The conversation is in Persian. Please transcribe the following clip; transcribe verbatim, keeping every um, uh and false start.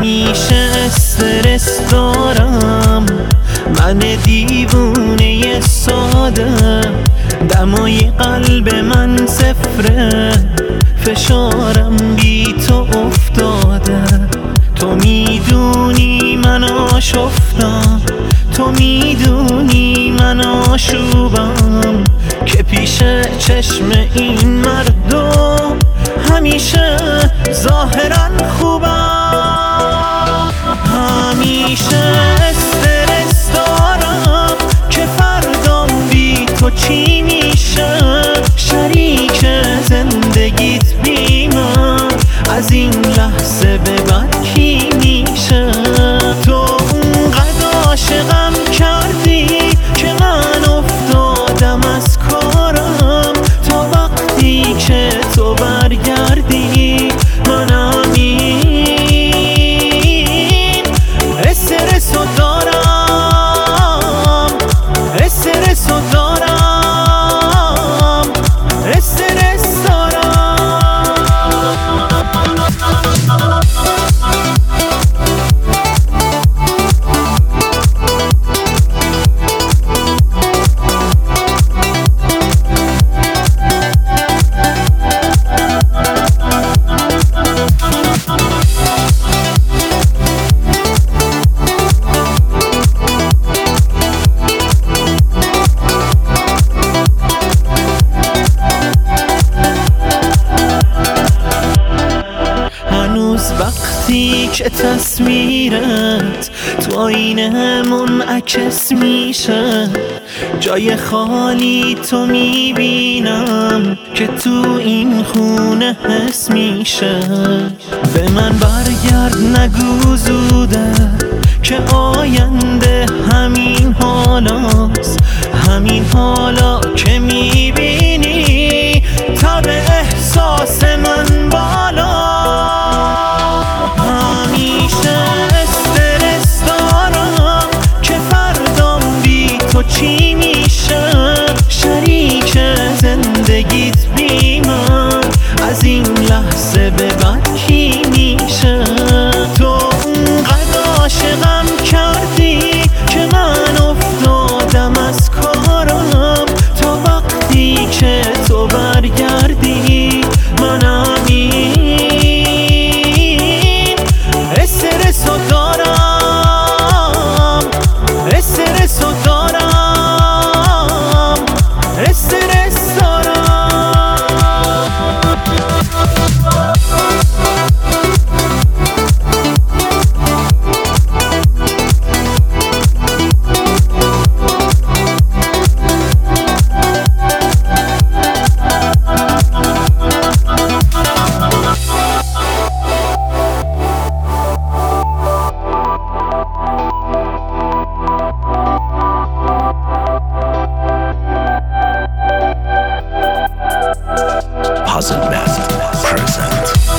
همیشه استرس دارم، من دیوونه ساده، دمای قلب من صفره، فشارم بی تو افتاده. تو میدونی من آشفتم، تو میدونی من آشوبم، که پیش چشم این مردم همیشه ظاهرا خوبم. همیشه استرس دارم که فردام بی تو چی میشه، شریک زندگیت بی من از این لحظه به بعد کی میشه؟ تو اونقدر عاشقم کردی که من افتادم از کارم، تا وقتی که تو برگردی من همین استرسو دارم، استرسو دارم، استرس دارم. وقتی که تصویرت تو آینه منعکس میشه، جای خالی تو میبینم که تو این خونه حس میشه. به من برگرد نگو زوده که آینده همین حالاست، همین حالا که میبینی تب احساس من بالا. چی میشه شریک زندگیت بی من از این لحظه به بعد کی میشه؟ تو اونقدر عاشقم کردی که من افتادم از کارم، تا وقتی که تو برگردی من همین استرسو دارم، استرسو دارم، استرس دارم. Puzzle Master present.